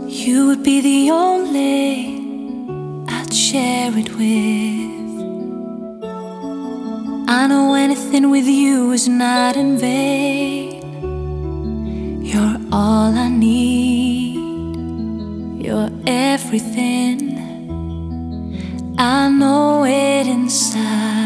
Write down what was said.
You would be the only I'd share it with. I know anything with you is not in vain. You're all I need. You're everything. I know it inside.